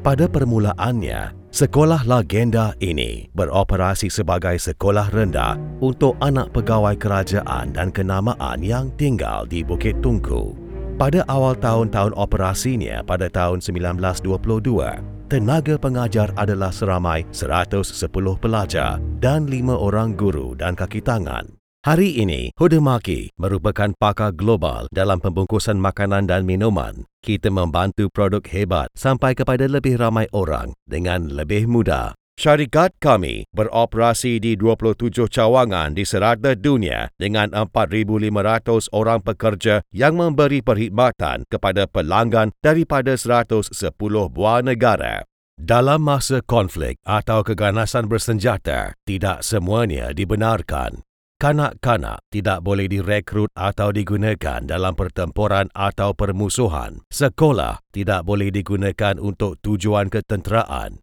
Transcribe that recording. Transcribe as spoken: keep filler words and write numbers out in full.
Pada permulaannya, sekolah legenda ini beroperasi sebagai sekolah rendah untuk anak pegawai kerajaan dan kenamaan yang tinggal di Bukit Tungku. Pada awal tahun-tahun operasinya pada tahun sembilan belas dua puluh dua, tenaga pengajar adalah seramai seratus sepuluh pelajar dan lima orang guru dan kaki tangan. Hari ini, Huhtamaki merupakan pakar global dalam pembungkusan makanan dan minuman. Kita membantu produk hebat sampai kepada lebih ramai orang dengan lebih mudah. Syarikat kami beroperasi di dua puluh tujuh cawangan di serata dunia dengan empat ribu lima ratus orang pekerja yang memberi perkhidmatan kepada pelanggan daripada seratus sepuluh buah negara. Dalam masa konflik atau keganasan bersenjata, tidak semuanya dibenarkan. Kanak-kanak tidak boleh direkrut atau digunakan dalam pertempuran atau permusuhan. Sekolah tidak boleh digunakan untuk tujuan ketenteraan.